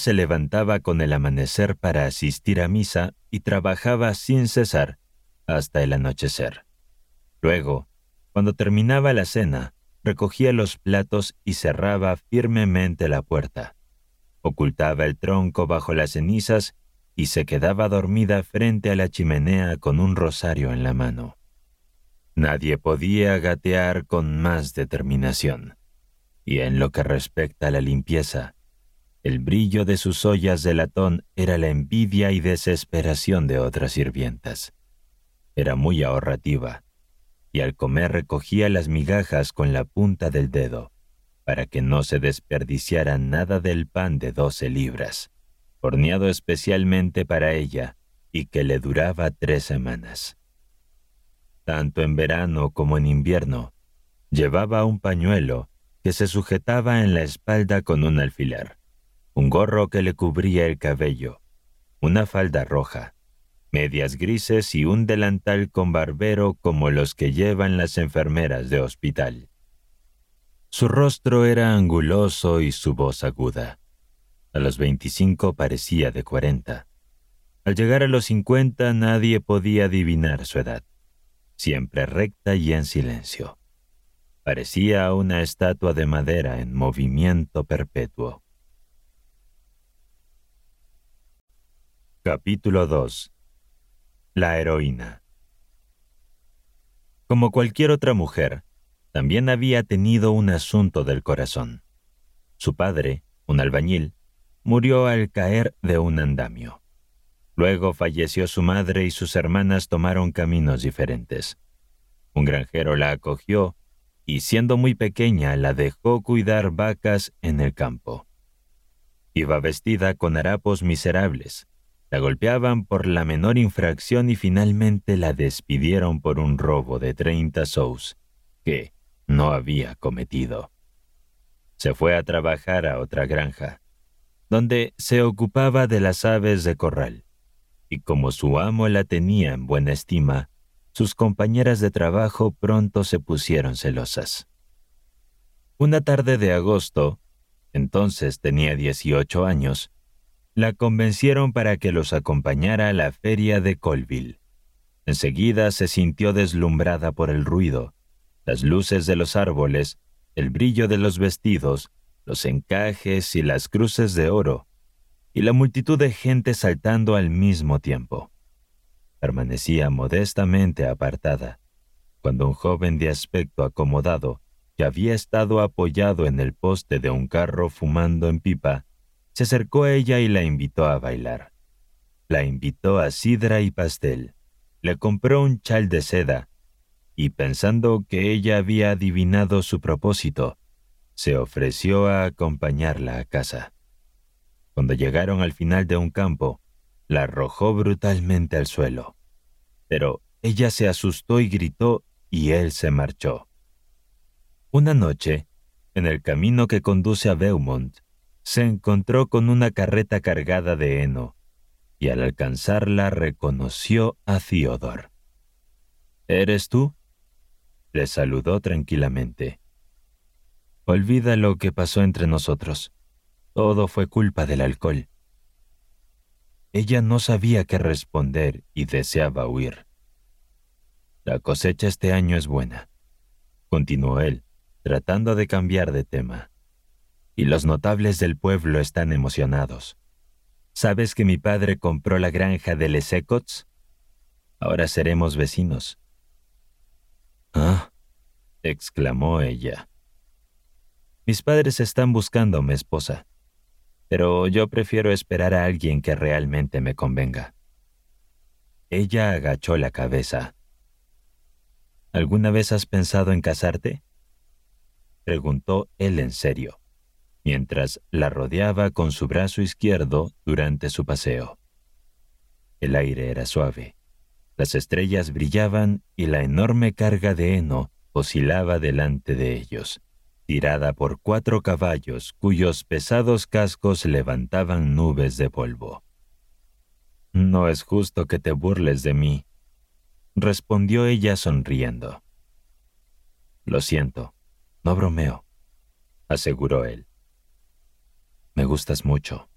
se levantaba con el amanecer para asistir a misa y trabajaba sin cesar hasta el anochecer. Luego, cuando terminaba la cena, recogía los platos y cerraba firmemente la puerta. Ocultaba el tronco bajo las cenizas y se quedaba dormida frente a la chimenea con un rosario en la mano. Nadie podía gatear con más determinación. Y en lo que respecta a la limpieza, el brillo de sus ollas de latón era la envidia y desesperación de otras sirvientas. Era muy ahorrativa, y al comer recogía las migajas con la punta del dedo, para que no se desperdiciara nada del pan de 12 libras, horneado especialmente para ella y que le duraba 3 semanas. Tanto en verano como en invierno, llevaba un pañuelo que se sujetaba en la espalda con un alfiler, un gorro que le cubría el cabello, una falda roja, medias grises y un delantal con barbero como los que llevan las enfermeras de hospital. Su rostro era anguloso y su voz aguda. A los 25 parecía de 40. Al llegar a los 50 nadie podía adivinar su edad, siempre recta y en silencio. Parecía una estatua de madera en movimiento perpetuo. Capítulo 2. La heroína. Como cualquier otra mujer, también había tenido un asunto del corazón. Su padre, un albañil, murió al caer de un andamio. Luego falleció su madre y sus hermanas tomaron caminos diferentes. Un granjero la acogió y, siendo muy pequeña, la dejó cuidar vacas en el campo. Iba vestida con harapos miserables. La golpeaban por la menor infracción y finalmente la despidieron por un robo de 30 sous que no había cometido. Se fue a trabajar a otra granja, donde se ocupaba de las aves de corral, y como su amo la tenía en buena estima, sus compañeras de trabajo pronto se pusieron celosas. Una tarde de agosto, entonces tenía 18 años, la convencieron para que los acompañara a la feria de Colville. Enseguida se sintió deslumbrada por el ruido, las luces de los árboles, el brillo de los vestidos, los encajes y las cruces de oro, y la multitud de gente saltando al mismo tiempo. Permanecía modestamente apartada, cuando un joven de aspecto acomodado, que había estado apoyado en el poste de un carro fumando en pipa, se acercó a ella y la invitó a bailar. La invitó a sidra y pastel, le compró un chal de seda, y pensando que ella había adivinado su propósito, se ofreció a acompañarla a casa. Cuando llegaron al final de un campo, la arrojó brutalmente al suelo. Pero ella se asustó y gritó, y él se marchó. Una noche, en el camino que conduce a Beaumont, se encontró con una carreta cargada de heno, y al alcanzarla reconoció a Theodore. «¿Eres tú?», le saludó tranquilamente. «Olvida lo que pasó entre nosotros. Todo fue culpa del alcohol». Ella no sabía qué responder y deseaba huir. «La cosecha este año es buena», continuó él, tratando de cambiar de tema. «Y los notables del pueblo están emocionados. ¿Sabes que mi padre compró la granja de Les Écots? Ahora seremos vecinos». «Ah», exclamó ella. «Mis padres están buscándome esposa, pero yo prefiero esperar a alguien que realmente me convenga». Ella agachó la cabeza. «¿Alguna vez has pensado en casarte?», preguntó él en serio, mientras la rodeaba con su brazo izquierdo durante su paseo. El aire era suave, las estrellas brillaban y la enorme carga de heno oscilaba delante de ellos, tirada por 4 caballos cuyos pesados cascos levantaban nubes de polvo. «No es justo que te burles de mí», respondió ella sonriendo. «Lo siento, no bromeo», aseguró él. «Me gustas mucho».